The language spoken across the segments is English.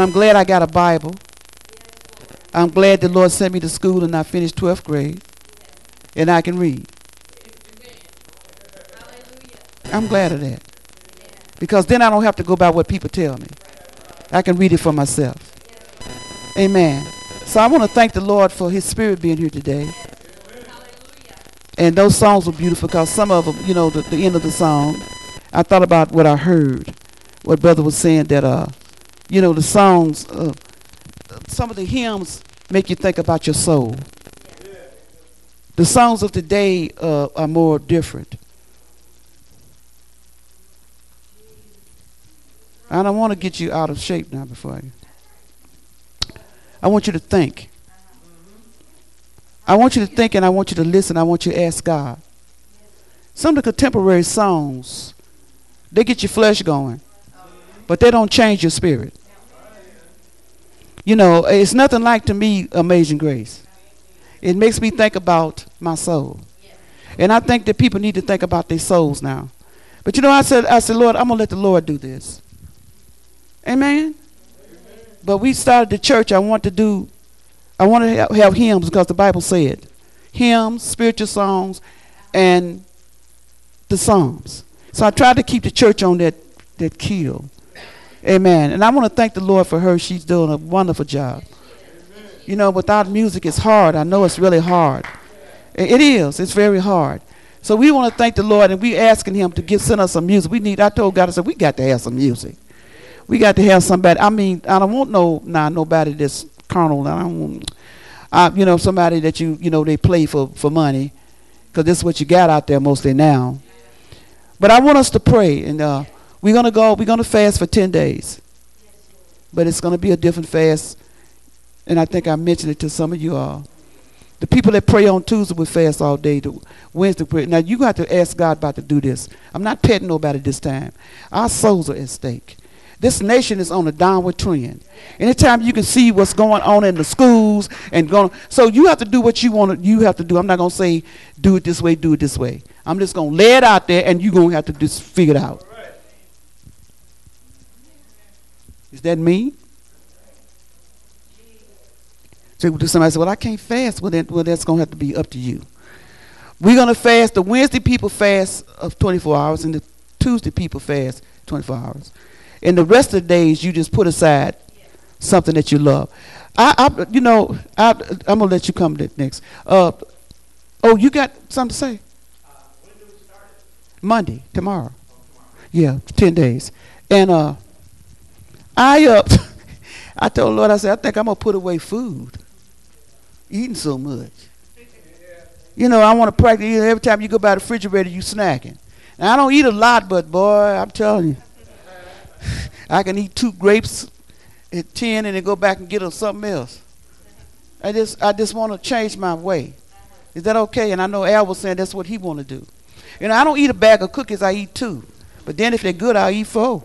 I'm glad I got a Bible. I'm glad the Lord sent me to school and I finished 12th grade. And I can read. I'm glad of that. Because then I don't have to go by what people tell me. I can read it for myself. Amen. So I want to thank the Lord for his spirit being here today. And those songs were beautiful because some of them, you know, the end of the song, I thought about what I heard. What brother was saying that, you know, the songs, some of the hymns make you think about your soul. The songs of today are more different. I don't want to get you out of shape now before I want you to think. I want you to think and I want you to listen. I want you to ask God. Some of the contemporary songs, they get your flesh going, but they don't change your spirit. You know, it's nothing like to me Amazing Grace. It makes me think about my soul. And I think that people need to think about their souls now. But you know, I said, Lord, I'm going to let the Lord do this. Amen? But we started the church. I want to have hymns because the Bible said hymns, spiritual songs, and the Psalms. So I tried to keep the church on that keel. Amen. And I want to thank the Lord for her. She's doing a wonderful job. You know, without music, it's hard. I know it's really hard. It is. It's very hard. So we want to thank the Lord, and we asking him to send us some music. I told God, I said, we got to have some music. We got to have somebody. I mean, I don't want nobody that's carnal. I don't want, you know, somebody that you know, they play for money, because this is what you got out there mostly now. But I want us to pray, and we're going to fast for 10 days. But it's going to be a different fast. And I think I mentioned it to some of you all. The people that pray on Tuesday will fast all day. The Wednesday prayer. Now, you got to ask God about to do this. I'm not petting nobody this time. Our souls are at stake. This nation is on a downward trend. Anytime you can see what's going on in the schools so you have to do what you have to do. I'm not going to say do it this way, do it this way. I'm just going to lay it out there, and you're going to have to just figure it out. Is that me? So somebody said, well, I can't fast. Well, that's going to have to be up to you. We're going to fast. The Wednesday people fast of 24 hours, and the Tuesday people fast 24 hours. And the rest of the days, you just put aside something that you love. I'm going to let you come next. You got something to say? When do we start it? Monday, tomorrow. Yeah, 10 days. And I told the Lord, I said, I think I'm going to put away food. Eating so much. You know, I want to practice. Every time you go by the refrigerator, you snacking. And I don't eat a lot, but boy, I'm telling you, I can eat 2 grapes at 10 and then go back and get something else. I just want to change my way. Is that okay? And I know Al was saying that's what he want to do. You know, I don't eat a bag of cookies. I eat 2. But then if they're good, I'll eat 4.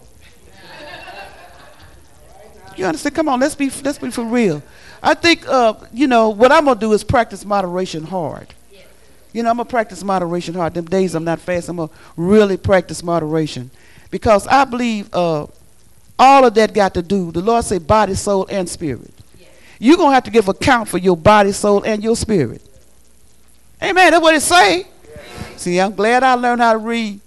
You understand? Come on, let's be for real. I think, you know, what I'm going to do is practice moderation hard. You know, I'm going to practice moderation hard. Them days I'm not fasting, I'm going to really practice moderation. Because I believe all of that got to do, the Lord say body, soul, and spirit. You're going to have to give account for your body, soul, and your spirit. Amen. That's what it say. See, I'm glad I learned how to read.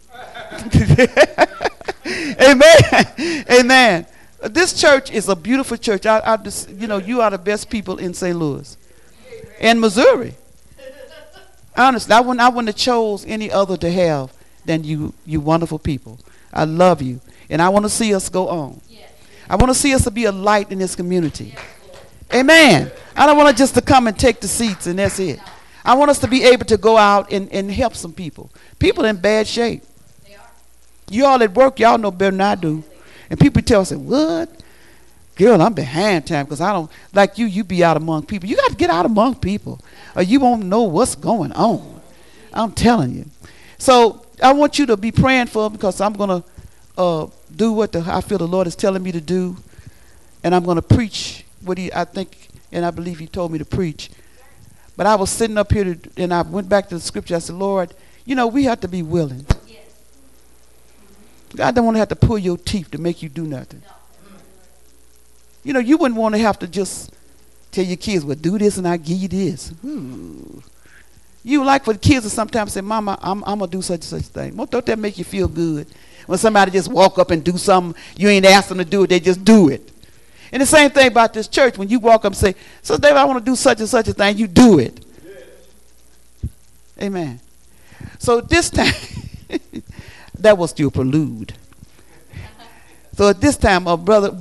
Amen. Amen. This church is a beautiful church. I just, you know, you are the best people in St. Louis and Missouri. Honestly, I wouldn't have chose any other to have than you wonderful people. I love you, and I want to see us go on. I want to see us to be a light in this community. Amen. I don't want just to come and take the seats and that's it. I want us to be able to go out and help some people. People in bad shape. You all at work, y'all know better than I do. And people tell us, what? Girl, I'm behind time because I don't, like you be out among people. You got to get out among people or you won't know what's going on. I'm telling you. So I want you to be praying for them because I'm going to do what I feel the Lord is telling me to do. And I'm going to preach what I think and I believe he told me to preach. But I was sitting up here and I went back to the scripture. I said, Lord, you know, we have to be willing. God don't want to have to pull your teeth to make you do nothing. You know, you wouldn't want to have to just tell your kids, well, do this and I give you this. Ooh. You like for the kids to sometimes say, Mama, I'm going to do such and such thing. Well, don't that make you feel good? When somebody just walk up and do something, you ain't asked them to do it, they just do it. And the same thing about this church. When you walk up and say, so David, I want to do such and such a thing, you do it. Yes. Amen. So this time, that was still prelude. So at this time, Brother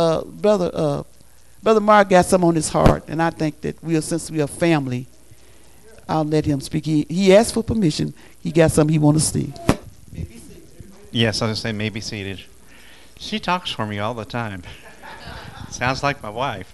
Mark got something on his heart, and I think that since we are family, I'll let him speak. He asked for permission. He got something he want to see. Yes, I was going to say maybe seated. She talks for me all the time. Sounds like my wife.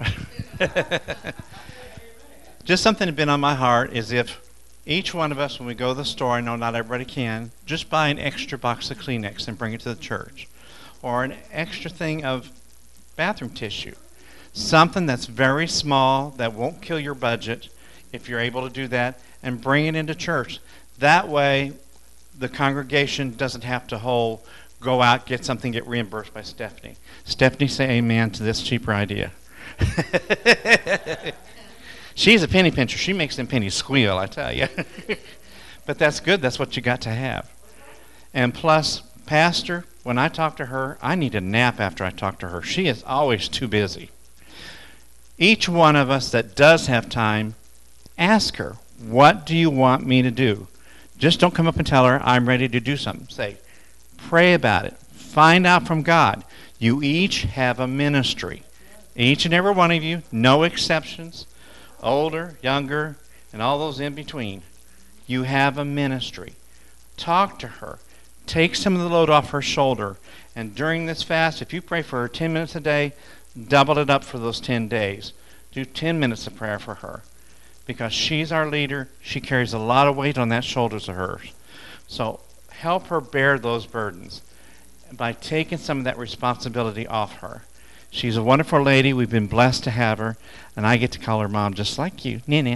Just something that's been on my heart is if each one of us, when we go to the store, I know not everybody can, just buy an extra box of Kleenex and bring it to the church. Or an extra thing of bathroom tissue. Something that's very small that won't kill your budget if you're able to do that, and bring it into church. That way the congregation doesn't have to go out, get something, get reimbursed by Stephanie. Stephanie, say amen to this cheaper idea. She's a penny pincher. She makes them pennies squeal, I tell you. But that's good. That's what you got to have. And plus, Pastor, when I talk to her, I need a nap after I talk to her. She is always too busy. Each one of us that does have time, ask her, what do you want me to do? Just don't come up and tell her, I'm ready to do something. Say, pray about it. Find out from God. You each have a ministry. Each and every one of you, no exceptions, older, younger, and all those in between. You have a ministry. Talk to her. Take some of the load off her shoulder. And during this fast, if you pray for her 10 minutes a day, double it up for those 10 days. Do 10 minutes of prayer for her. Because she's our leader. She carries a lot of weight on that shoulders of hers. So help her bear those burdens by taking some of that responsibility off her. She's a wonderful lady. We've been blessed to have her. And I get to call her mom just like you. Nina.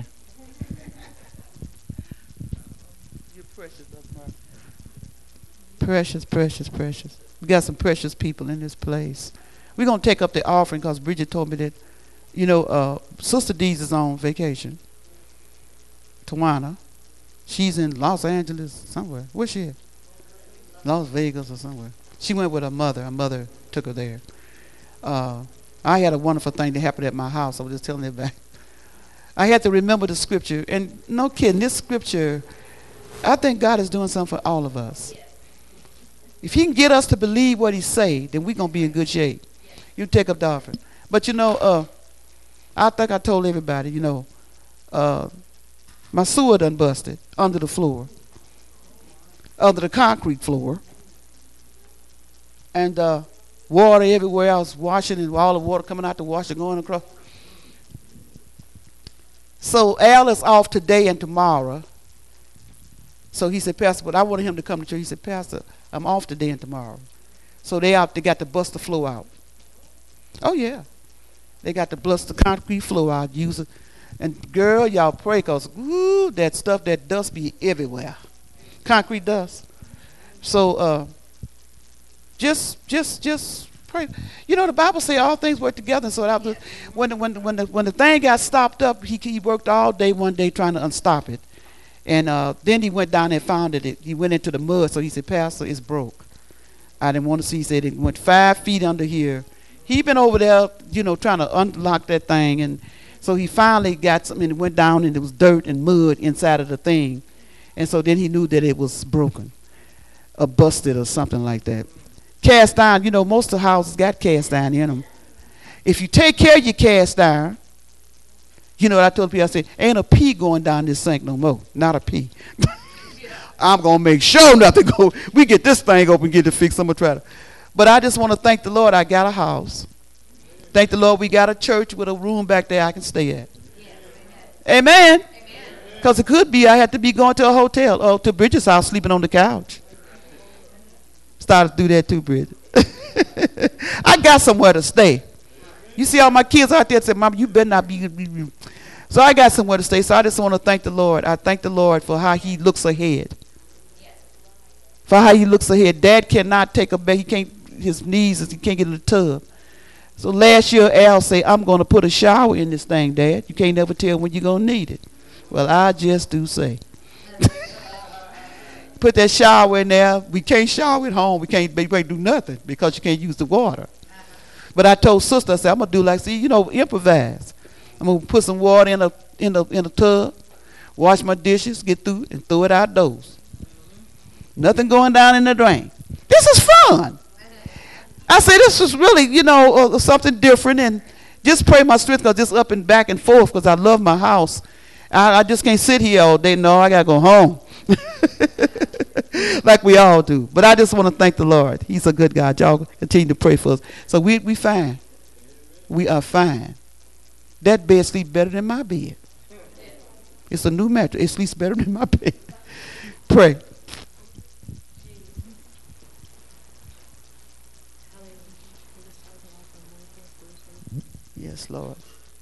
You're precious, Mark. Precious, precious, precious. We got some precious people in this place. We're going to take up the offering because Bridget told me that, Sister Dee's is on vacation. Tawana. She's in Los Angeles somewhere. Where's she at? Las Vegas or somewhere. She went with her mother. Her mother took her there. I had a wonderful thing that happened at my house. I was just telling it back. I had to remember the scripture. And no kidding, this scripture, I think God is doing something for all of us. If he can get us to believe what he say, then we're going to be in good shape. You take up the offering. But I think I told everybody, my sewer done busted under the floor, under the concrete floor. And water everywhere. I was washing and all the water coming out the washer going across. So Al is off today and tomorrow. So he said, Pastor, but I wanted him to come to church. He said, Pastor, I'm off today and tomorrow. So they got to bust the floor out. Oh, yeah. They got to bust the concrete floor out. Use it. And girl, y'all pray because, that stuff, that dust be everywhere. Concrete dust. So just pray. The Bible says all things work together. So that was, when the thing got stopped up, he worked all day one day trying to unstop it. And then he went down and found it. He went into the mud. So he said, Pastor, it's broke. I didn't want to see. He said it went 5 feet under here. He been over there, trying to unlock that thing. And so he finally got something and went down and there was dirt and mud inside of the thing. And so then he knew that it was broken or busted or something like that. Cast iron, most of the houses got cast iron in them. If you take care of your cast iron, what I told people, I said, ain't a pea going down this sink no more. Not a pea. I'm going to make sure nothing go. We get this thing open, get it fixed. I'm going to try to. But I just want to thank the Lord I got a house. Thank the Lord we got a church with a room back there I can stay at. Yes, amen. Because it could be I had to be going to a hotel or to Bridget's house sleeping on the couch. Started to do that too, Bridget. I got somewhere to stay. You see all my kids out there say, Mama, you better not be. So I got somewhere to stay. So I just want to thank the Lord. I thank the Lord for how he looks ahead. For how he looks ahead. Dad cannot take a bath. He can't, his knees, he can't get in the tub. So last year, Al said, I'm going to put a shower in this thing, Dad. You can't never tell when you're going to need it. Well, I just do say. Put that shower in there. We can't shower at home. We can't do nothing because you can't use the water. But I told sister, I said, I'm going to do like, see, improvise. I'm going to put some water in a tub, wash my dishes, get through, and throw it outdoors. Nothing going down in the drain. This is fun. I say this is really, something different, and just pray my strength because just up and back and forth because I love my house. I just can't sit here all day. No, I got to go home. Like we all do. But I just want to thank the Lord. He's a good God. Y'all continue to pray for us. So we fine. We are fine. That bed sleeps better than my bed. It's a new mattress. It sleeps better than my bed. Pray. Yes, Lord.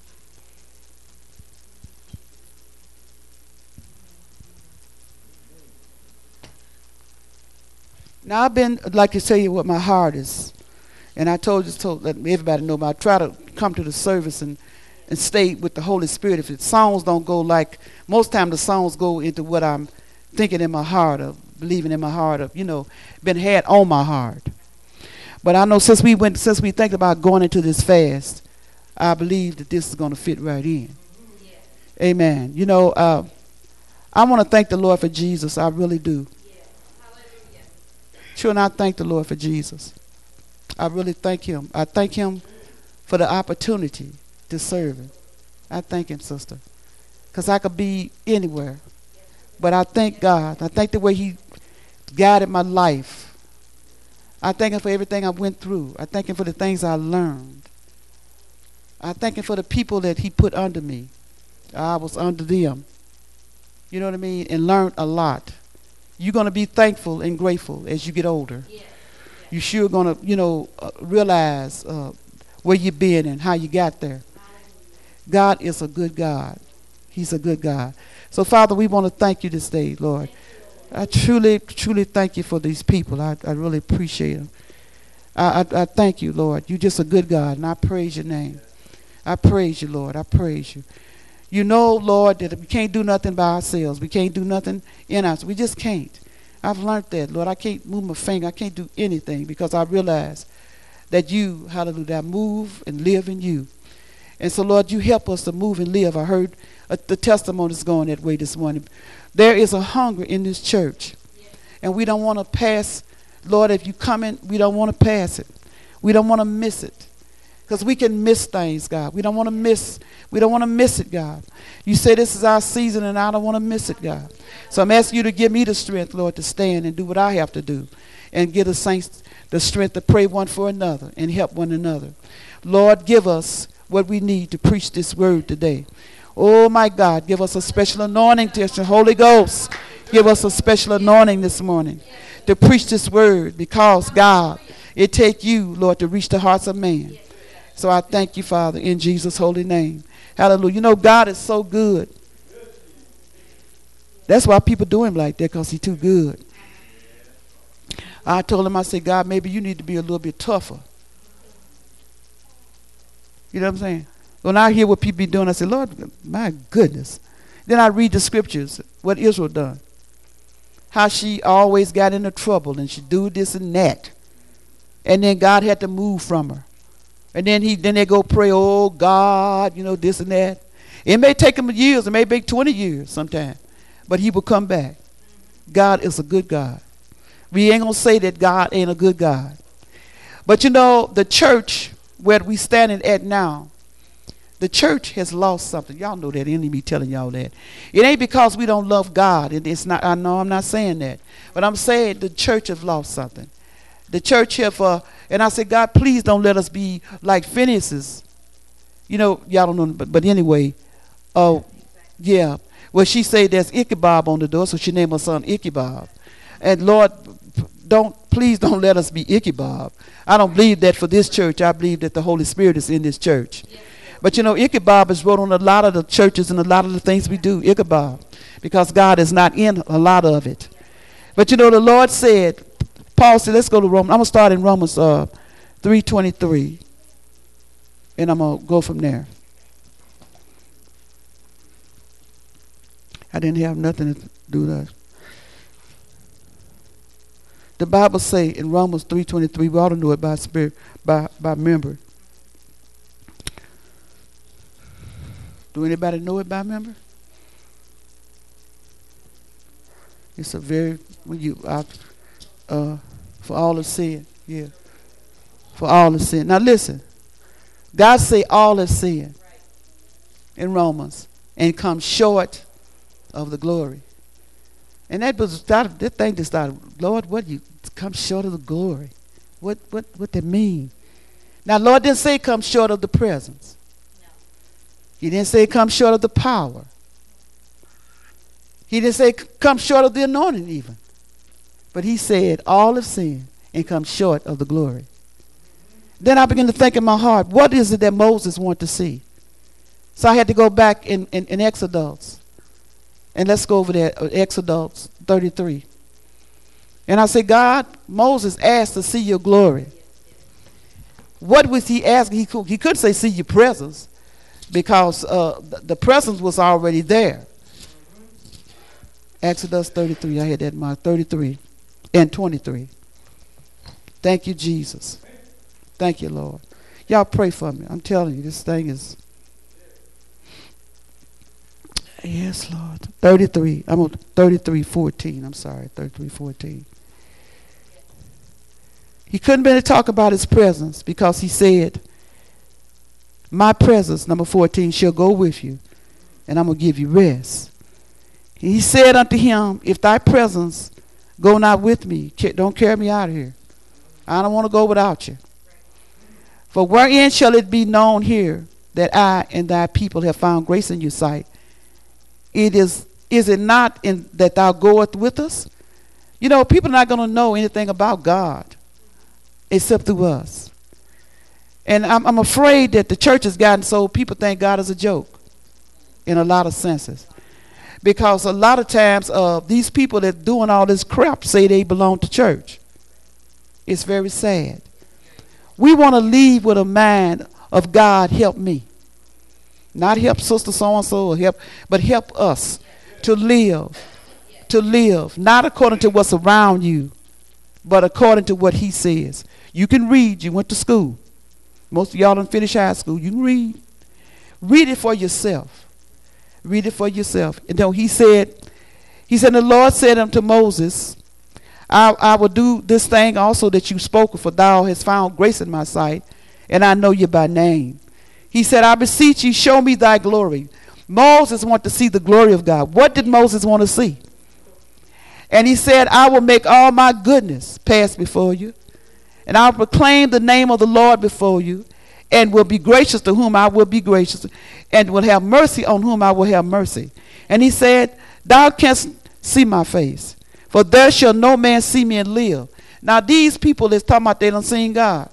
Now I'd like to tell you what my heart is. And I told let everybody know, but I try to come to the service and stay with the Holy Spirit. If the songs don't go like, most time the songs go into what I'm thinking in my heart of, believing in my heart of, been had on my heart. But I know since we think about going into this fast, I believe that this is going to fit right in. Yeah. Amen. I want to thank the Lord for Jesus. I really do. Sure, and I thank the Lord for Jesus. I really thank him. I thank him for the opportunity to serve him. I thank him, sister, because I could be anywhere. But I thank God. I thank the way he guided my life. I thank him for everything I went through. I thank him for the things I learned. I thank him for the people that he put under me. I was under them. You know what I mean? And learned a lot. You're going to be thankful and grateful as you get older. Yeah. You're sure going to, realize where you've been and how you got there. God is a good God. He's a good God. So, Father, we want to thank you this day, Lord. I truly, truly thank you for these people. I really appreciate them. I thank you, Lord. You're just a good God, and I praise your name. I praise you, Lord. I praise you. You know, Lord, that we can't do nothing by ourselves. We can't do nothing in us. We just can't. I've learned that, Lord. I can't move my finger. I can't do anything because I realize that you, hallelujah, I move and live in you. And so, Lord, you help us to move and live. I heard the testimonies going that way this morning. There is a hunger in this church. And we don't want to pass. Lord, if you come in, we don't want to pass it. We don't want to miss it. Because we can miss things, God. We don't want to miss it, God. You say this is our season and I don't want to miss it, God. So I'm asking you to give me the strength, Lord, to stand and do what I have to do. And give the saints the strength to pray one for another and help one another. Lord, give us what we need to preach this word today. Oh, my God, give us a special anointing, the Holy Ghost. Give us a special anointing this morning to preach this word because, God, it take you, Lord, to reach the hearts of man. So I thank you, Father, in Jesus' holy name. Hallelujah. You know, God is so good. That's why people do him like that, because he's too good. I told him, I said, God, maybe you need to be a little bit tougher. You know what I'm saying? When I hear what people be doing, I say, Lord, my goodness. Then I read the scriptures, what Israel done. How she always got into trouble and she do this and that. And then God had to move from her. And then they go pray, oh God, this and that. It may take them years, it may take 20 years sometime, but he will come back. God is a good God. We ain't gonna say that God ain't a good God. But the church where we standing at now, the church has lost something. Y'all know that. Ain't me telling y'all that. It ain't because we don't love God. It's not. I know I'm not saying that, but I'm saying the church has lost something. The church have, and I said, God, please don't let us be like Phineas's. Y'all don't know, but anyway, yeah. Well, she said there's Ichabod on the door, so she named her son Ichabod. And Lord, please don't let us be Ichabod. I don't believe that for this church. I believe that the Holy Spirit is in this church. Yes. But Ichabod is wrote on a lot of the churches and a lot of the things we do, Ichabod, because God is not in a lot of it. But the Lord said, Paul said, let's go to Romans. I'm going to start in Romans 3:23. And I'm going to go from there. I didn't have nothing to do with that. The Bible say in Romans 3:23, we ought to know it by spirit, by memory. Do anybody know it by memory? It's a very, when you for all of sin, yeah, for all of sin. Now listen, God say all of sin in Romans and come short of the glory. And that thing just started, Lord, what you come short of the glory? What that mean? Now, Lord didn't say come short of the presence. No. He didn't say come short of the power. He didn't say come short of the anointing even. But he said all of sin and come short of the glory. Then I began to think in my heart, what is it that Moses wanted to see? So I had to go back in Exodus. And let's go over there, Exodus 33. And I said, God, Moses asked to see your glory. What was he asking? He couldn't say see your presence because the presence was already there. Exodus 33, I had that mark, 33 and 23. Thank you, Jesus. Thank you, Lord. Y'all pray for me. I'm telling you, this thing is... Yes, Lord. 33. I'm on 33:14. I'm sorry, 33:14. He couldn't really talk about his presence because he said, my presence, number 14, shall go with you, and I'm going to give you rest. He said unto him, if thy presence go not with me, don't carry me out of here. I don't want to go without you. For wherein shall it be known here that I and thy people have found grace in your sight? Is it not in that thou goest with us? You know, people are not going to know anything about God except through us. And I'm afraid that the church has gotten so people think God is a joke in a lot of senses. Because a lot of times these people that doing all this crap say they belong to church. It's very sad. We want to leave with a mind of God help me. Not help sister so-and-so, but help us to live, not according to what's around you, but according to what he says. You can read. You went to school. Most of y'all done finished high school. You can read. Read it for yourself. Read it for yourself. And then he said, the Lord said unto Moses, I will do this thing also that you spoke, for thou hast found grace in my sight, and I know you by name. He said, I beseech you, show me thy glory. Moses wanted to see the glory of God. What did Moses want to see? And he said, I will make all my goodness pass before you, and I will proclaim the name of the Lord before you, and will be gracious to whom I will be gracious, and will have mercy on whom I will have mercy. And he said, thou canst see my face, for there shall no man see me and live. Now these people that's talking about they done seen God.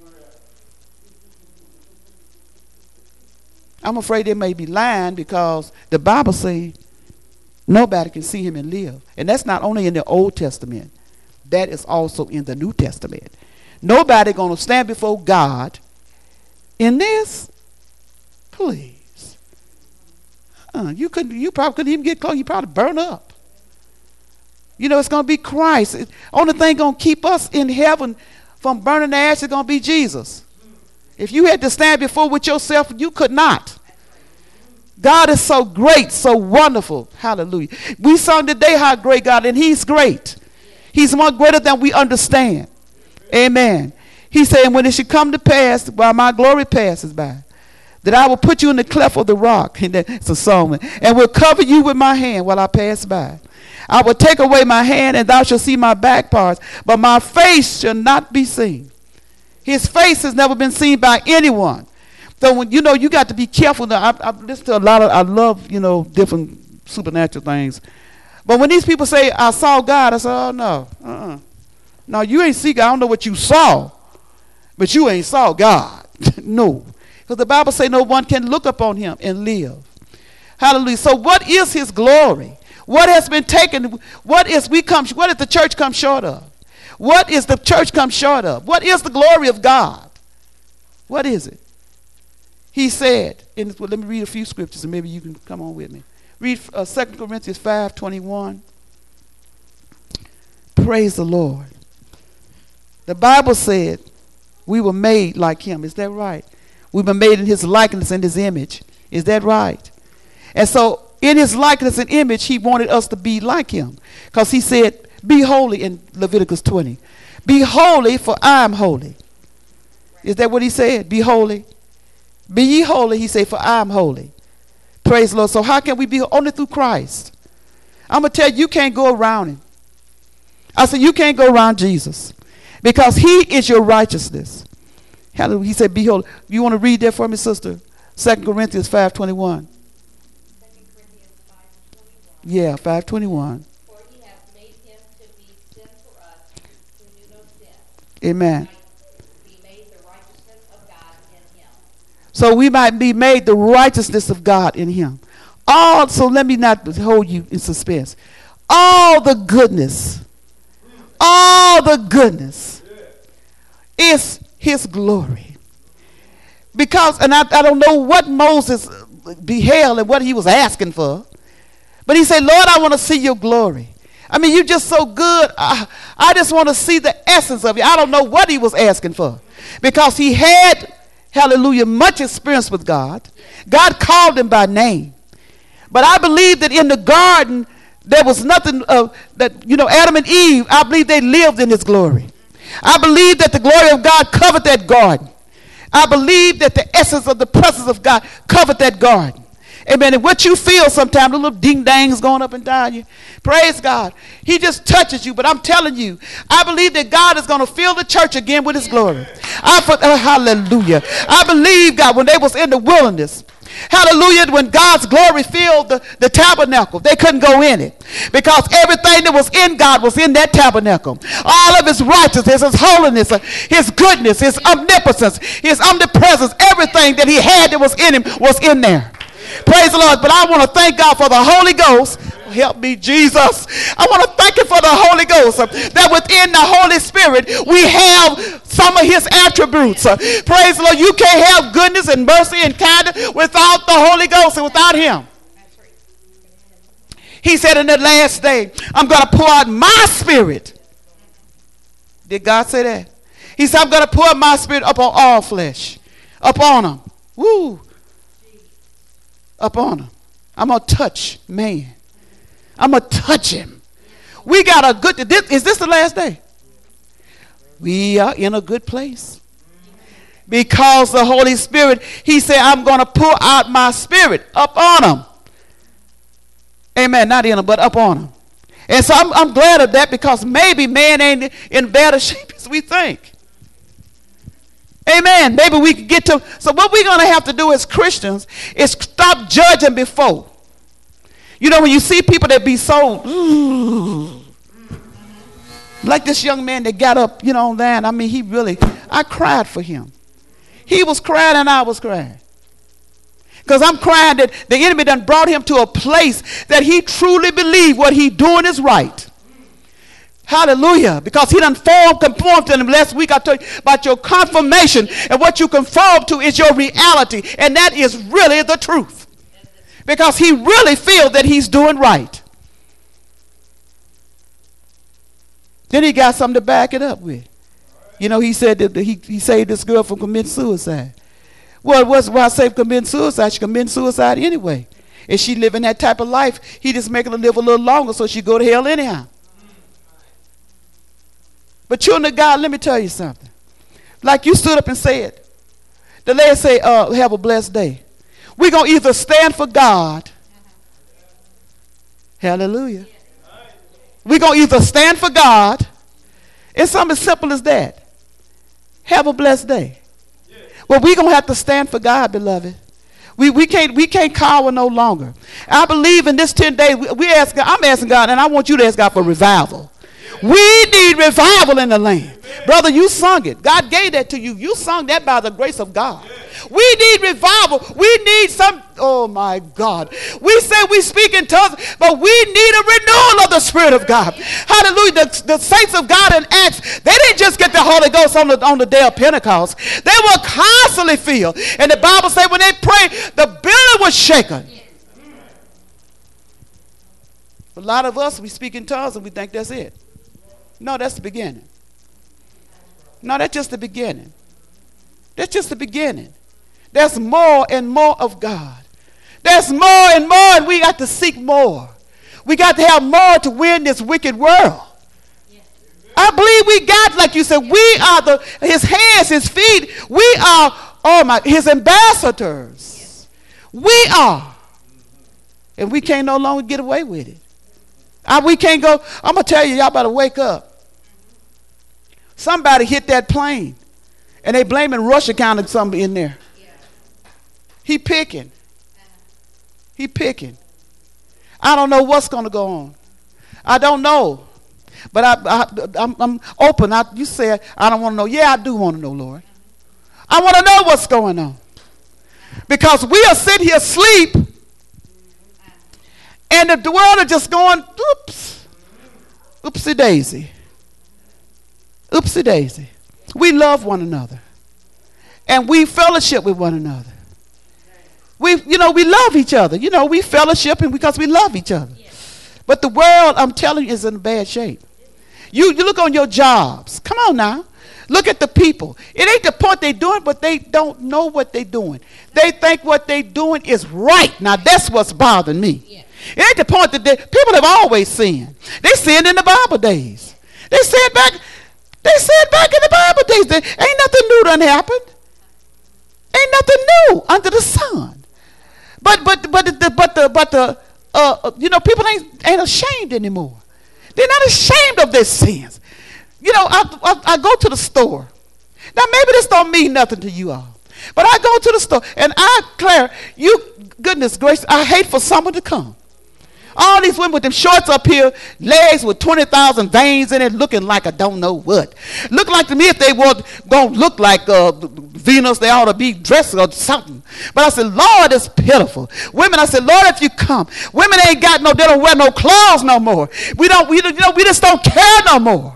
I'm afraid they may be lying because the Bible says nobody can see him and live. And that's not only in the Old Testament. That is also in the New Testament. Nobody going to stand before God in this. Please. You probably couldn't even get close. You probably burn up. You know, it's going to be Christ. Only thing going to keep us in heaven from burning the ash is going to be Jesus. If you had to stand before with yourself, you could not. God is so great, so wonderful. Hallelujah. We sung today how great God, and he's great. He's more greater than we understand. Amen. He said, when it should come to pass, while my glory passes by, that I will put you in the cleft of the rock. And that's a song. And will cover you with my hand while I pass by. I will take away my hand, and thou shalt see my back parts, but my face shall not be seen. His face has never been seen by anyone. So when you know, you got to be careful. I listen to a lot of, I love, you know, different supernatural things. But when these people say, I saw God, I say, oh no. No, you ain't see God. I don't know what you saw, but you ain't saw God. No. Because the Bible say no one can look upon him and live. Hallelujah. So what is his glory? What has been taken? What is the church come short of? What is the church come short of? What is the glory of God? What is it? he said, well, let me read a few scriptures and maybe you can come on with me. Read 2 Corinthians 5:21. Praise the Lord. The Bible said we were made like him. Is that right? We were made in his likeness and his image. Is that right? And so in his likeness and image, he wanted us to be like him. Because he said, be holy in Leviticus 20. Be holy, for I am holy. Is that what he said? Be holy. Be ye holy, he said, for I am holy. Praise the Lord. So how can we be only through Christ? I'm going to tell you, you can't go around him. I said, you can't go around Jesus. Because he is your righteousness. Hallelujah. He said, be holy. You want to read that for me, sister? 2 Corinthians 5:21. Yeah, 5:21. For he hath made him to be sin for us who knew no sin. Amen. Be made the righteousness of God in him. So we might be made the righteousness of God in him. So let me not hold you in suspense. All the goodness is his glory. Because, and I don't know what Moses beheld and what he was asking for. But he said, Lord, I want to see your glory. I mean, you're just so good. I just want to see the essence of you. I don't know what he was asking for. Because he had, hallelujah, much experience with God. God called him by name. But I believe that in the garden, there was nothing Adam and Eve, I believe they lived in his glory. I believe that the glory of God covered that garden. I believe that the essence of the presence of God covered that garden. Amen. And what you feel sometimes, the little ding-dangs going up and down you, praise God. He just touches you. But I'm telling you, I believe that God is going to fill the church again with his glory. Hallelujah. I believe, God, when they was in the wilderness, hallelujah, when God's glory filled the tabernacle, they couldn't go in it because everything that was in God was in that tabernacle. All of his righteousness, his holiness, his goodness, his omnipotence, his omnipresence, everything that he had that was in him was in there. Praise the Lord. But I want to thank God for the Holy Ghost. Help me, Jesus. I want to thank you for the Holy Ghost. That within the Holy Spirit, we have some of his attributes. Praise the Lord. You can't have goodness and mercy and kindness without the Holy Ghost and without him. He said in the last day, I'm going to pour out my spirit. Did God say that? He said, I'm going to pour out my spirit upon all flesh. Upon them. Woo. Upon them. I'm going to touch man. I'm going to touch him. We got a good, is this the last day? We are in a good place. Because the Holy Spirit, he said, I'm going to pour out my spirit upon them. Amen. Not in them, but upon them. And so I'm glad of that because maybe man ain't in better shape as we think. Amen. Maybe we could get to, so what we're going to have to do as Christians is stop judging before. You know, when you see people that be so, like this young man that got up, online. I mean, I cried for him. He was crying and I was crying. Because I'm crying that the enemy done brought him to a place that he truly believed what he doing is right. Hallelujah. Because he done conformed to him. Last week I told you about your confirmation. And what you conform to is your reality. And that is really the truth. Because he really feels that he's doing right. Then he got something to back it up with. He said that he saved this girl from committing suicide. Well, why save committing suicide? She committed suicide anyway. If she living that type of life, he just making her live a little longer so she go to hell anyhow. But children of God, let me tell you something. Like you stood up and said, the lady say, have a blessed day. We're going to either stand for God. Hallelujah. We're going to either stand for God. It's something as simple as that. Have a blessed day. Well, we're going to have to stand for God, beloved. We can't cower no longer. I believe in this 10 days, I'm asking God, and I want you to ask God for revival. We need revival in the land. Brother, you sung it. God gave that to you. You sung that by the grace of God. We need revival. We need some, oh my God. We say we speak in tongues, but we need a renewal of the Spirit of God. Hallelujah. The saints of God in Acts, they didn't just get the Holy Ghost on the day of Pentecost. They were constantly filled. And the Bible says when they prayed, the building was shaken. A lot of us, we speak in tongues and we think that's it. No, that's the beginning. No, that's just the beginning. That's just the beginning. There's more and more of God. There's more and more, and we got to seek more. We got to have more to win this wicked world. I believe we got, like you said, we are his hands, his feet. We are, his ambassadors. We are. And we can't no longer get away with it. We can't go, I'm going to tell you, y'all better wake up. Somebody hit that plane, and they blaming Russia counted something in there. He picking. He picking. I don't know what's going to go on. I don't know. But I'm open. You said, I don't want to know. Yeah, I do want to know, Lord. I want to know what's going on. Because we are sitting here asleep, and the world is just going, oops, oopsie daisy. Oopsie daisy. We love one another. And we fellowship with one another. We love each other. We fellowship because we love each other. But the world, I'm telling you, is in bad shape. You look on your jobs. Come on now. Look at the people. It ain't the point they're doing, but they don't know what they're doing. They think what they're doing is right. Now, that's what's bothering me. Yeah. It ain't the point that people have always sinned. They sinned in the Bible days. They said back in the Bible days that ain't nothing new done happened. Ain't nothing new under the sun. But people ain't ashamed anymore. They're not ashamed of their sins. I go to the store. Now maybe this don't mean nothing to you all, but I go to the store and I declare, goodness gracious, I hate for someone to come. All these women with them shorts up here, legs with 20,000 veins in it, looking like I don't know what. Look like to me if they were going to look like Venus, they ought to be dressed or something. But I said, Lord, it's pitiful. Women, I said, Lord, if you come. Women they don't wear no clothes no more. We just don't care no more.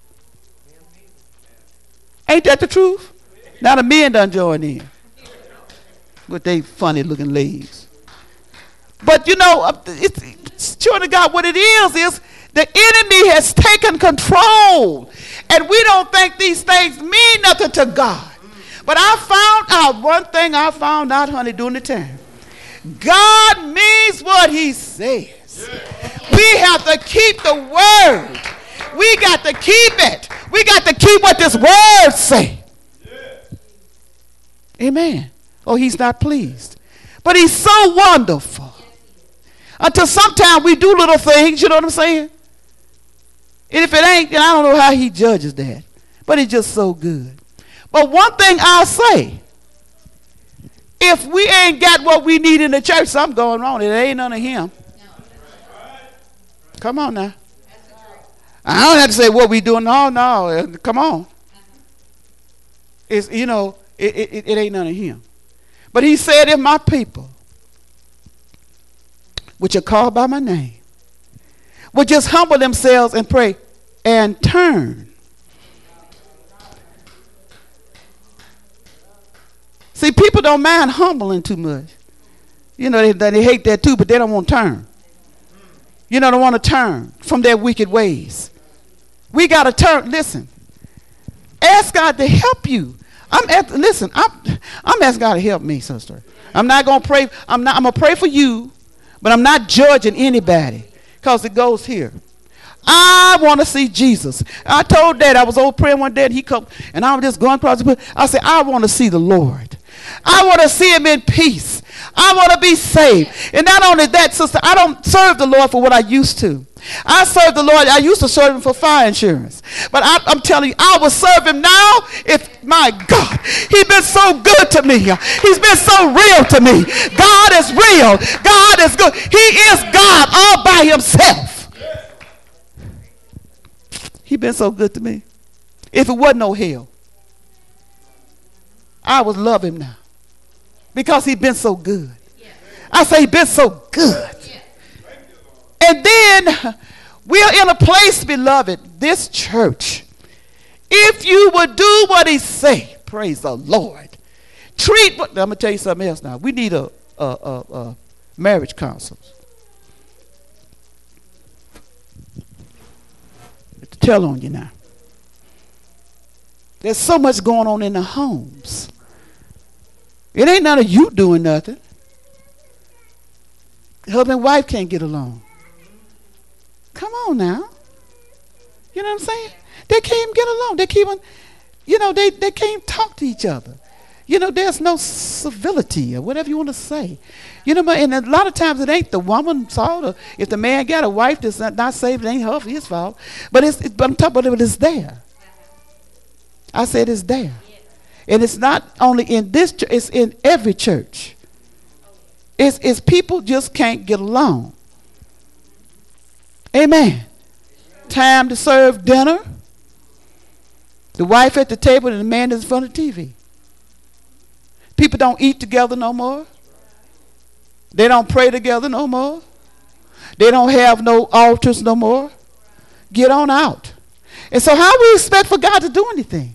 Ain't that the truth? Now the men done join in with they funny looking legs. But it's children of God, what it is the enemy has taken control. And we don't think these things mean nothing to God. But I found out one thing honey, during the time. God means what he says. We have to keep the word. We got to keep it. We got to keep what this word say. Amen. Oh, he's not pleased. But he's so wonderful. Until sometimes we do little things, you know what I'm saying? And if it ain't, then I don't know how he judges that. But he's just so good. But one thing I'll say, if we ain't got what we need in the church, something going wrong. It ain't none of him. Come on now. I don't have to say what we doing. No. Come on. It's, it ain't none of him. But he said, if my people, which are called by my name, would just humble themselves and pray and turn. See, people don't mind humbling too much. They hate that too, but they don't want to turn. They want to turn from their wicked ways. We got to turn. Listen, ask God to help you. I'm asking God to help me, sister. I'm not going to pray. I'm going to pray for you, but I'm not judging anybody because it goes here. I want to see Jesus. I told Dad, I was over praying one day and he come and I was just going across the book. I said, I want to see the Lord. I want to see him in peace. I want to be saved. And not only that, sister, I don't serve the Lord for what I used to. I serve the Lord. I used to serve him for fire insurance. But I'm telling you, I will serve him now if, my God, he's been so good to me. He's been so real to me. God is real. God is good. He is God all by himself. He's been so good to me. If it wasn't no hell, I would love him now. Because he's been so good. I say he's been so good. And then we're in a place, beloved, this church. If you would do what he say, praise the Lord. I'm going to tell you something else now. We need a marriage counselor. To tell on you now. There's so much going on in the homes. It ain't none of you doing nothing. Husband and wife can't get along. Come on now. You know what I'm saying? They can't even get along. They keep on, they can't talk to each other. There's no civility or whatever you want to say. And a lot of times it ain't the woman's fault. If the man got a wife that's not saved, it ain't his fault. But I'm talking about it's there. I said it's there. And it's not only in this church, it's in every church. It's people just can't get along. Amen. Time to serve dinner. The wife at the table and the man is in front of the TV. People don't eat together no more. They don't pray together no more. They don't have no altars no more. Get on out. And so how we expect for God to do anything?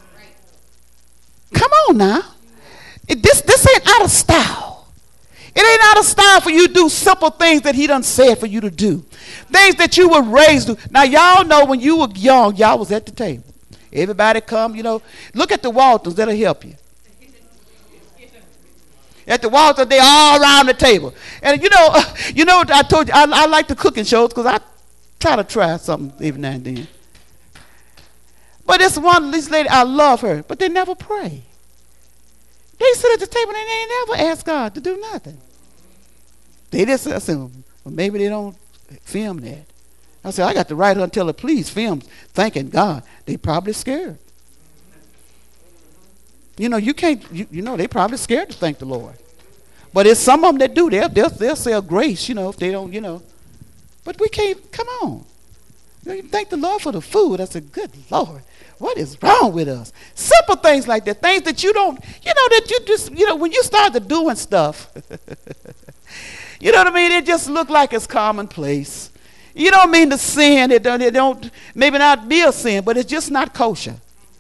Come on now. This ain't out of style. It ain't out of style for you to do simple things that he done said for you to do. Things that you were raised to. Now y'all know when you were young, y'all was at the table. Everybody come, look at the Waltons, that'll help you. At the Waltons, they all around the table. And what I told you, I like the cooking shows because I try something every now and then. But this lady, I love her, but they never pray. They sit at the table and they ain't never ask God to do nothing. They just say, well, maybe they don't film that. I said, I got to write her and tell her, please film thanking God. They probably scared. You can't, they probably scared to thank the Lord. But it's some of them that do. They'll say a grace, if they don't, But we can't, come on. You thank the Lord for the food. I said, good Lord, what is wrong with us? Simple things like that. Things that you don't, that you just, when you start to doing stuff, you know what I mean? It just look like it's commonplace. You don't mean to sin. It don't maybe not be a sin, but it's just not kosher.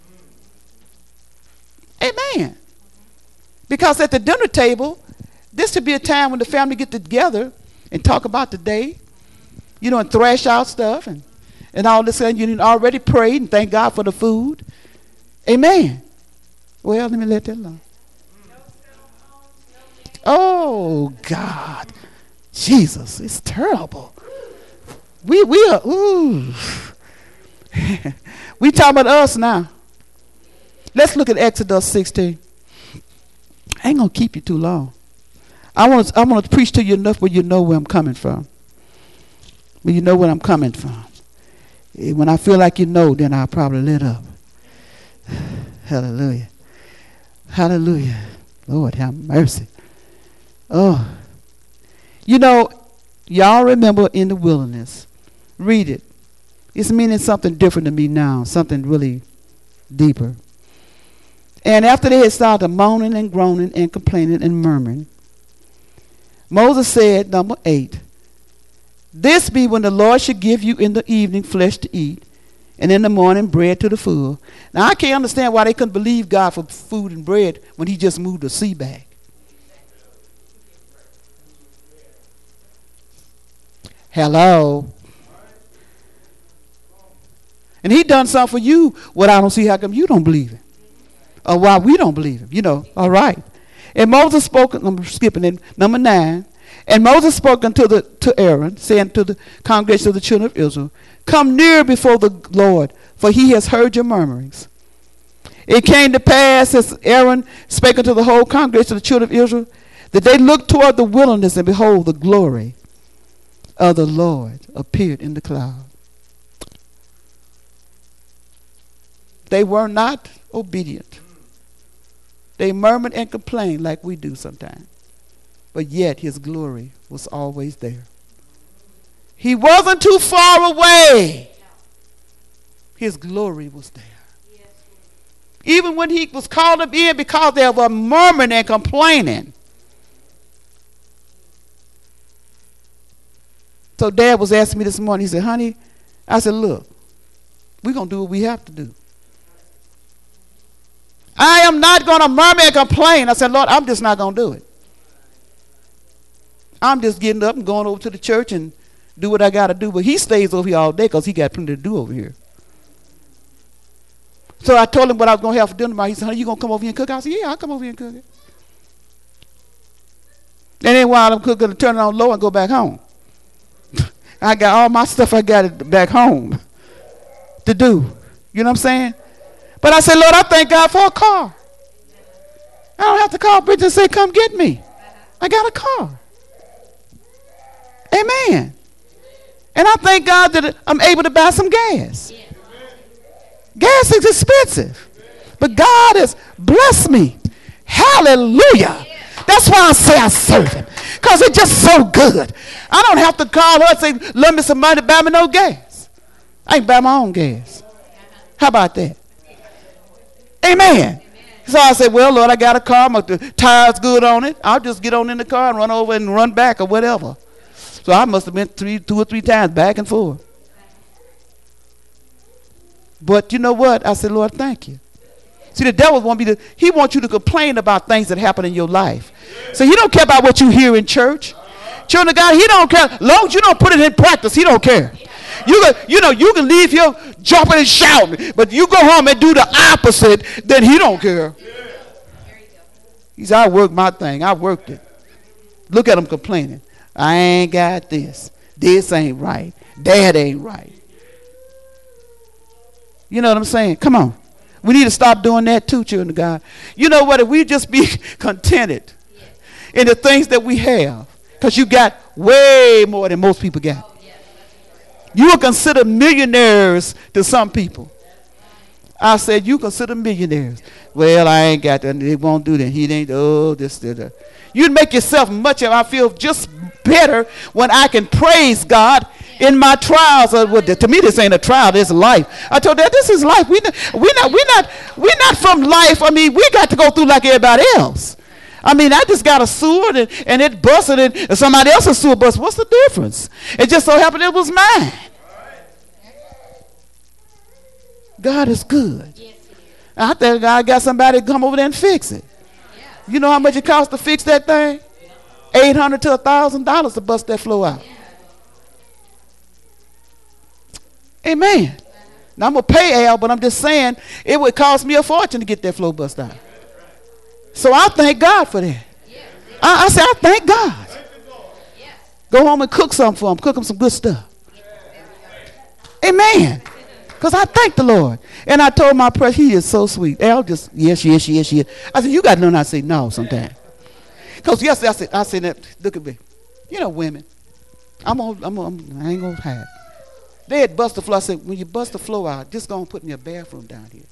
Amen. Because at the dinner table, this should be a time when the family get together and talk about the day, and thrash out stuff and all this. And you already prayed and thank God for the food. Amen. Well, let me let that alone. Oh, God. Jesus, it's terrible. We are, ooh. We talking about us now. Let's look at Exodus 16. I ain't going to keep you too long. I want to preach to you enough where you know where I'm coming from. When you know where I'm coming from. When I feel like then I'll probably let up. Hallelujah. Hallelujah. Lord, have mercy. Oh. Y'all remember in the wilderness. Read it. It's meaning something different to me now. Something really deeper. And after they had started moaning and groaning and complaining and murmuring, Moses said, number 8, this be when the Lord should give you in the evening flesh to eat, and in the morning bread to the full. Now I can't understand why they couldn't believe God for food and bread when he just moved a sea bag. Hello. And he done something for you, what I don't see how come you don't believe it. Or why we don't believe him, all right. And Moses spoke, I'm skipping in, number 9. And Moses spoke to Aaron, saying to the congregation of the children of Israel, come near before the Lord, for he has heard your murmurings. It came to pass, as Aaron spake unto the whole congregation of the children of Israel, that they looked toward the wilderness, and behold, the glory of the Lord appeared in the cloud. They were not obedient. They murmured and complained like we do sometimes. But yet his glory was always there. He wasn't too far away. His glory was there. Even when he was called up in because they were murmuring and complaining, So Dad was asking me this morning. He said, honey, I said, look, we're going to do what we have to do. I am not going to murmur and complain. I said, Lord, I'm just not going to do it. I'm just getting up and going over to the church and do what I got to do. But he stays over here all day because he got plenty to do over here. So I told him what I was going to have for dinner tomorrow. He said, honey, you going to come over here and cook? I said, yeah, I'll come over here and cook it. And then while I'm cooking, to turn it on low and go back home. I got all my stuff I got it back home to do. You know what I'm saying? But I said, Lord, I thank God for a car. I don't have to call Bridget and say, come get me. I got a car. Amen. And I thank God that I'm able to buy some gas. Gas is expensive. But God has blessed me. Hallelujah. That's why I say I serve him. Because it's just so good. I don't have to call her and say, lend me some money to buy me no gas. I can buy my own gas. How about that? Amen. So I said, well, Lord, I got a car. The tire's good on it. I'll just get on in the car and run over and run back or whatever. So I must have been 2 or 3 times back and forth. But you know what? I said, Lord, thank you. See, the devil he wants you to complain about things that happen in your life. So he don't care about what you hear in church. Children of God, he don't care. As long as you don't put it in practice, he don't care. You can leave here jumping and shouting, but you go home and do the opposite, then he don't care. He said, I worked my thing. I worked it. Look at him complaining. I ain't got this. This ain't right. That ain't right. You know what I'm saying? Come on. We need to stop doing that too, children of God. You know what? If we just be contented in the things that we have, because you got way more than most people got. You are considered millionaires to some people. I said, you consider millionaires. Well, I ain't got that. They won't do that. He ain't, this, that. You make yourself much of, I feel just better when I can praise God in my trials. To me, this ain't a trial. This is life. I told that this is life. We're not from life. I mean, we got to go through like everybody else. I mean, I just got a sewer and it busted and somebody else's sewer busted. What's the difference? It just so happened it was mine. God is good. I think God got somebody to come over there and fix it. You know how much it costs to fix that thing? $800 to $1,000 to bust that floor out. Amen. Now I'm going to pay Al, but I'm just saying it would cost me a fortune to get that floor bust out. So I thank God for that. I say I thank God. Go home and cook something for him. Cook him some good stuff. Amen. Because I thank the Lord. And I told my press, he is so sweet. Al just, yes. I said, you got to know not to say no sometimes. Because yesterday I said that, look at me. You know women. I ain't going to hide. They had bust the floor. I said, when you bust the floor out, just go and put me a bathroom down here.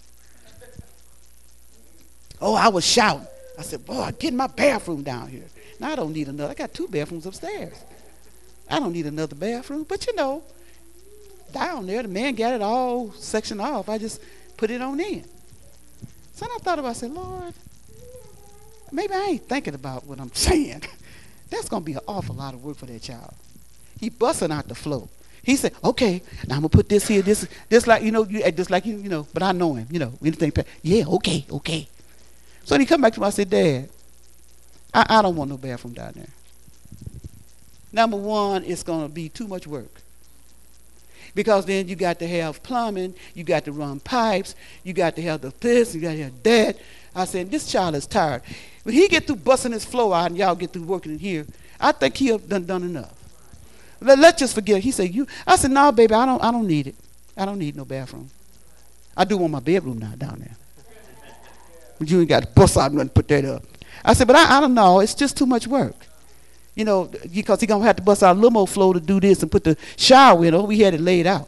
Oh, I was shouting. I said, boy, get my bathroom down here. Now I don't need another. I got 2 bathrooms upstairs. I don't need another bathroom. But you know, down there, the man got it all sectioned off. I just put it on in. So I thought about it. I said, Lord, maybe I ain't thinking about what I'm saying. That's going to be an awful lot of work for that child. He busting out the floor. He said, okay, now I'm going to put this here, this like, just like, but I know him, anything. Yeah, okay. So he come back to me, I said, Dad, I don't want no bathroom down there. Number one, it's going to be too much work. Because then you got to have plumbing, you got to run pipes, you got to have this, you got to have that. I said, this child is tired. When he get through busting his floor out and y'all get through working in here, I think he have done enough. Let's just forget. He said, I said, no, baby, I don't need it. I don't need no bathroom. I do want my bedroom now down there. But you ain't got to bust out and put that up. I said, but I don't know. It's just too much work. Because he's going to have to bust out a little more floor to do this and put the shower in. We had it laid out.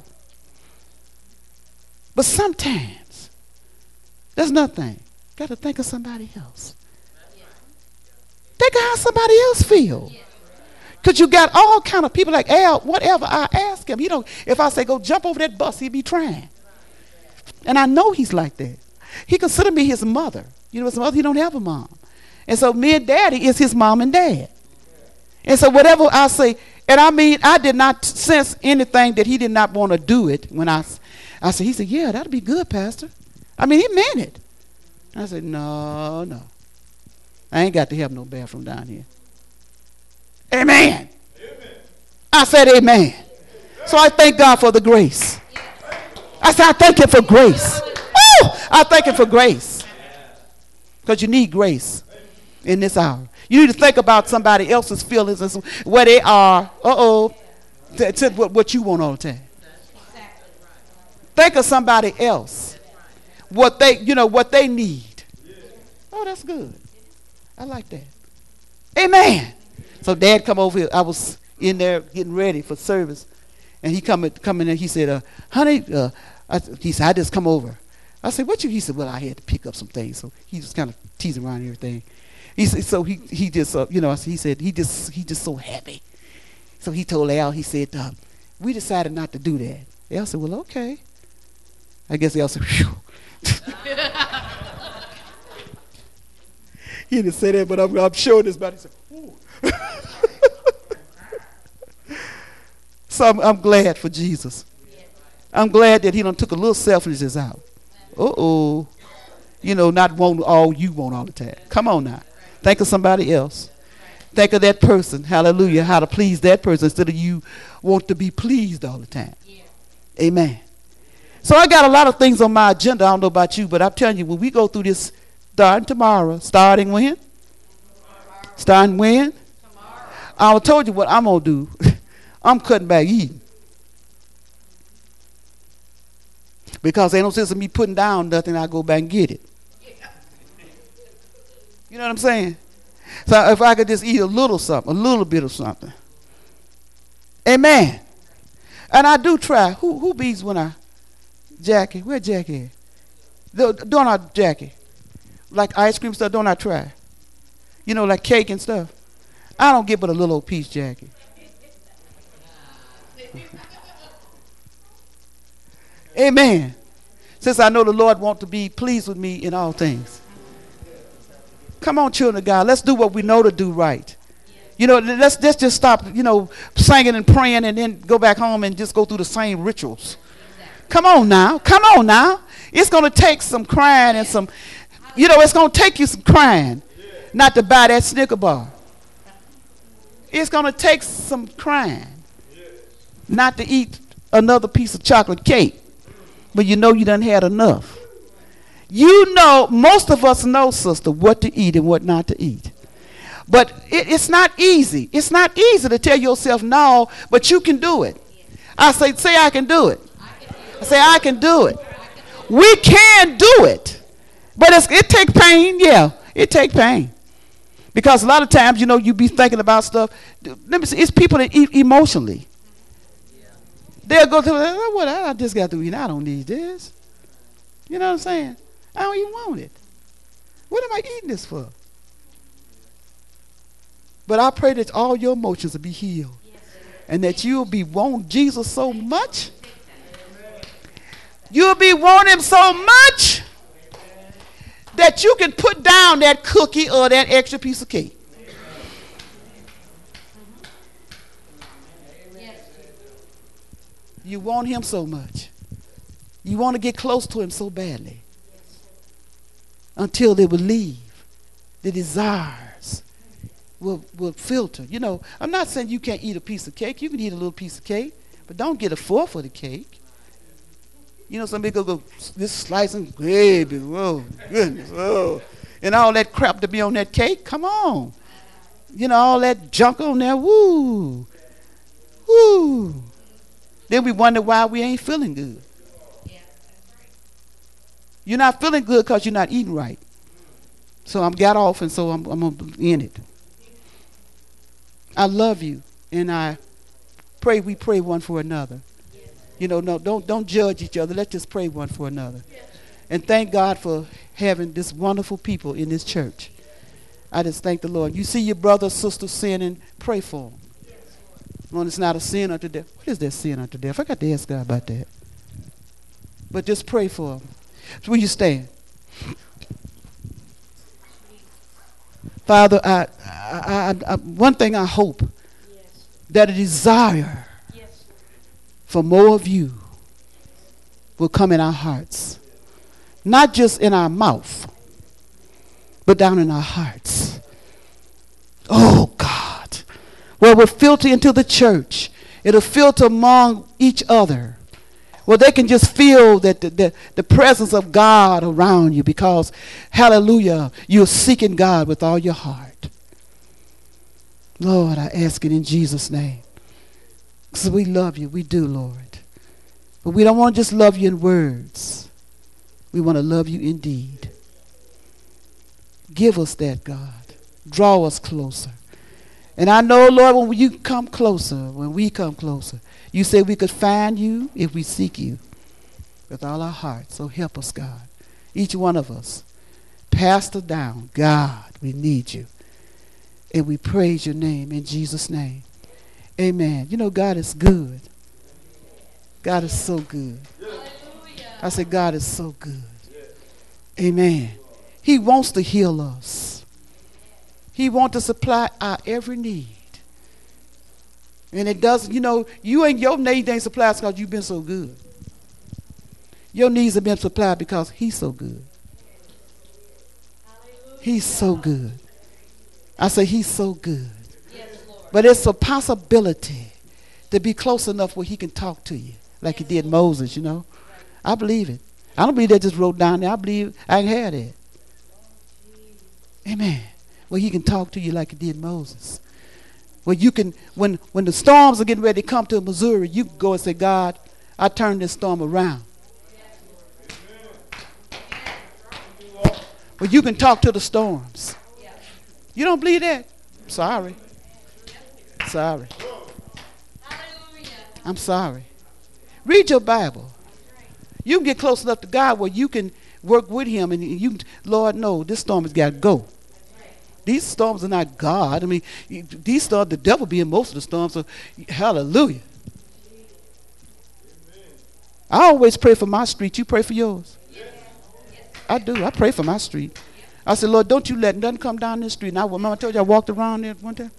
But sometimes, there's nothing. Got to think of somebody else. Think of how somebody else feels. Because you got all kind of people like Al, whatever I ask him. If I say go jump over that bus, he'd be trying. And I know he's like that. He considered me his mother. His mother, he don't have a mom. And so me and Daddy is his mom and dad. And so whatever I say, And I mean, I did not sense anything that he did not want to do it when I said, he said, yeah, that'll be good, Pastor. I mean, he meant it. I said, no. I ain't got to have no bathroom down here. Amen. I said amen. So I thank God for the grace. I said, I thank him for grace. Woo! I thank him for grace. Because you need grace in this hour. You need to think about somebody else's feelings and where they are. To what you want all the time. Think of somebody else. What they need. Oh, that's good. I like that. Amen. So Dad come over here. I was in there getting ready for service. And he come in and he said, honey, he said, I just come over. I said, what you? He said, well, I had to pick up some things. So he was kind of teasing around and everything. He said, so he just, he said, he just so happy. So he told Al, he said, we decided not to do that. Al said, well, okay. I guess Al said, phew. He didn't say that, but I'm sure this body said, ooh. So I'm glad for Jesus. I'm glad that he done took a little selfishness out. Not wanting all you want all the time. Come on now. Think of somebody else. Think of that person. Hallelujah. How to please that person instead of you want to be pleased all the time. Amen. So I got a lot of things on my agenda. I don't know about you, but I'm telling you, when we go through this starting tomorrow, starting when? Starting when? Tomorrow. I told you what I'm going to do. I'm cutting back eating. Because ain't no sense of me putting down nothing, I go back and get it. You know what I'm saying? So if I could just eat a little something, a little bit of something. Amen. And I do try. Who beats when I... Jackie. Where Jackie at? Don't I, Jackie? Like ice cream stuff, don't I try? Like cake and stuff. I don't get but a little old piece, Jackie. Amen. Since I know the Lord wants to be pleased with me in all things. Come on, children of God. Let's do what we know to do right. Let's just stop, singing and praying and then go back home and just go through the same rituals. Come on now. Come on now. It's going to take some crying and some, it's going to take you some crying not to buy that Snicker bar. It's going to take some crying not to eat another piece of chocolate cake. But you done had enough. Most of us know, sister, what to eat and what not to eat. But it's not easy. It's not easy to tell yourself no, but you can do it. I say I can do it. I say I can do it. We can do it. But it takes pain. Yeah, it takes pain. Because a lot of times, you be thinking about stuff. Let me see, it's people that eat emotionally. They'll go to, what I just got to eat. I don't need this. You know what I'm saying? I don't even want it. What am I eating this for? But I pray that all your emotions will be healed. And that you'll be wanting Jesus so much. You'll be wanting him so much that you can put down that cookie or that extra piece of cake. You want him so much. You want to get close to him so badly. Until they will leave. The desires will filter. I'm not saying you can't eat a piece of cake. You can eat a little piece of cake. But don't get a fourth of the cake. Some people go this slicing gravy. Oh, goodness. Oh. And all that crap to be on that cake. Come on. All that junk on there. Woo. Woo. Then we wonder why we ain't feeling good. You're not feeling good because you're not eating right. So I'm got off and so I'm going to end it. I love you. And I pray we pray one for another. No, don't judge each other. Let's just pray one for another. And thank God for having this wonderful people in this church. I just thank the Lord. You see your brother or sister sinning, pray for them. When it's not a sin unto death. What is that sin unto death? I got to ask God about that. But just pray for them. So will you stand? Father, I one thing I hope that a desire for more of you will come in our hearts. Not just in our mouth, but down in our hearts. Oh, God. Well, we'll filter into the church. It'll filter among each other. Well, they can just feel that the presence of God around you because, hallelujah, you're seeking God with all your heart. Lord, I ask it in Jesus' name. Because we love you. We do, Lord. But we don't want to just love you in words. We want to love you indeed. Give us that, God. Draw us closer. And I know, Lord, when you come closer, when we come closer, you say we could find you if we seek you with all our hearts. So help us, God. Each one of us. Pastor down. God, we need you. And we praise your name in Jesus' name. Amen. You know, God is good. God is so good. I said, God is so good. Amen. He wants to heal us. He wants to supply our every need. And it doesn't, you know, your needs ain't supplied because you've been so good. Your needs have been supplied because he's so good. He's so good. I say he's so good. But it's a possibility to be close enough where he can talk to you like he did Moses, you know. I believe it. I don't believe they just wrote down there. I believe I can have that. Amen. Well, he can talk to you like he did Moses. Well, you can, when the storms are getting ready to come to Missouri, you can go and say, God, I turn this storm around. Well, you can talk to the storms. You don't believe that? Sorry. Sorry. I'm sorry. Read your Bible. You can get close enough to God where you can work with him and you can, Lord, no, this storm has got to go. These storms are not God. I mean, these storms, the devil be in most of the storms, so hallelujah. I always pray for my street. You pray for yours? I do. I pray for my street. I said, Lord, don't you let nothing come down this street. And I remember I told you I walked around there one time.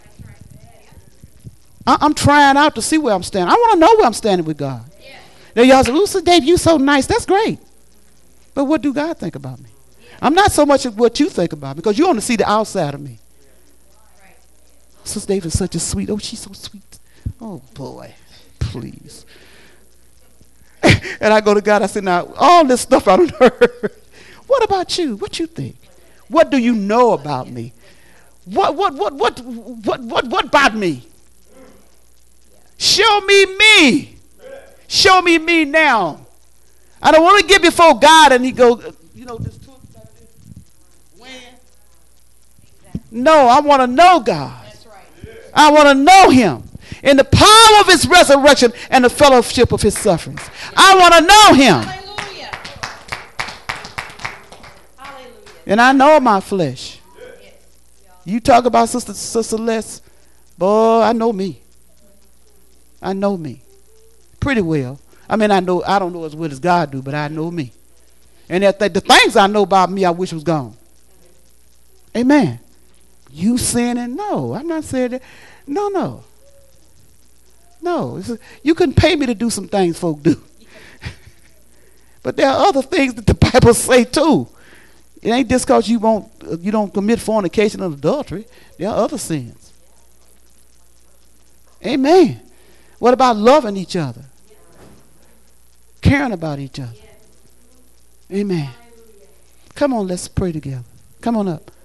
I'm trying out to see where I'm standing. I want to know where I'm standing with God. Now y'all say, Sister Dave, you so nice. That's great. But what do God think about me? I'm not so much of what you think about me because you want to see the outside of me. Sister Dave is such a sweet. Oh, she's so sweet. Oh, boy. Please. And I go to God. I say, now, all this stuff I don't heard. What about you? What you think? What do you know about me? What about me? Show me me. Show me me now. I don't want to get before God and he go, you know, this talk like this. When? No, I want to know God. That's right. I want to know him in the power of his resurrection and the fellowship of his sufferings. I want to know him. Hallelujah. Hallelujah. And I know my flesh. You talk about Sister Les, boy, I know me. I know me pretty well. I mean, I don't know as well as God do, but I know me. And the things I know about me, I wish was gone. Amen. You sinning? No, I'm not saying that. No. You couldn't pay me to do some things folk do. But there are other things that the Bible say too. It ain't just because you don't commit fornication and adultery. There are other sins. Amen. What about loving each other? Caring about each other. Amen. Come on, let's pray together. Come on up.